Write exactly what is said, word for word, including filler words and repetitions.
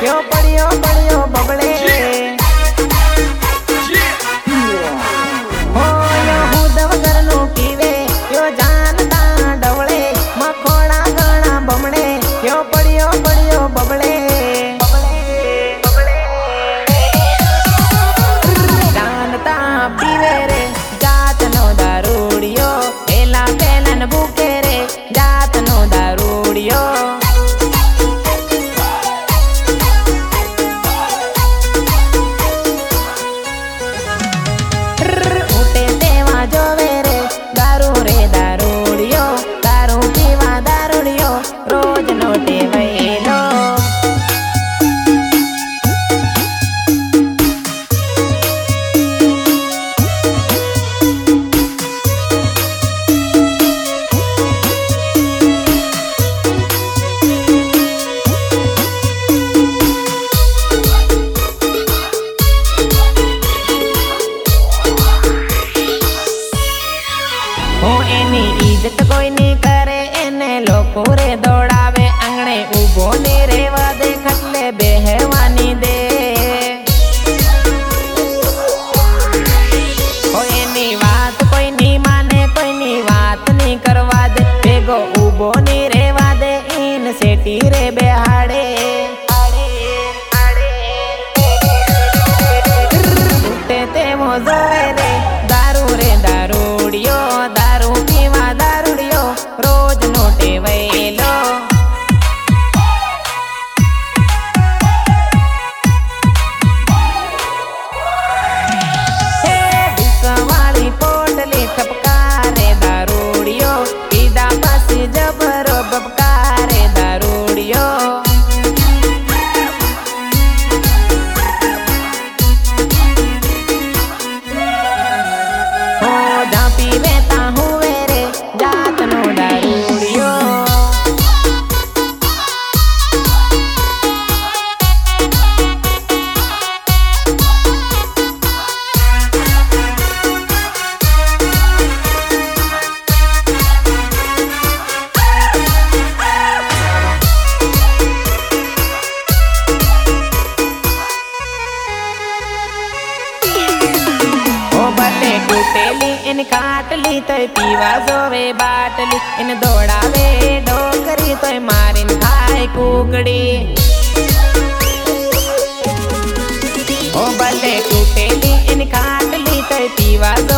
यो पड़ियो पड़ियो बबड़े हो यो हुद वगर नु पीवे यो जानता डवळे मखोड़ा गणा बमणे यो पड़ियो पड़ियो बबड़े जानता पीवे रे जात नो दारूडियो एला पेलन भूखे रे जात नो दारूडियो रोज नोटे वैलो हो एनी इज्जत कोई नहीं करे एने लोको रे दौड़ावे अंगणे उभो ने रेवा दे खटले बेहवानी दे हो एनी बात कोई नहीं माने कोई नहीं बात नहीं करवा दे बेगो उभो ने रेवा दे इन सेठी रे बेहाड़े टूटे ते मोजोवे रे दारू रे दारूडियो दारू पीवा दारूडियो रोज नोटे वैलो हे बिसवाली पोटली ठपकारे दारूडियो पीदा पासी जबरो बबकारे दारूडियो हो जहाँ पीवे ता हुए रे जात नो दारूडियो भले टूटेली इन काटली तो पीवा जोवे बाटली इन दौड़ावे डोकरी तो मारिन खाए कुकड़ी ओ भले टूटेली इन काटली तो पीवा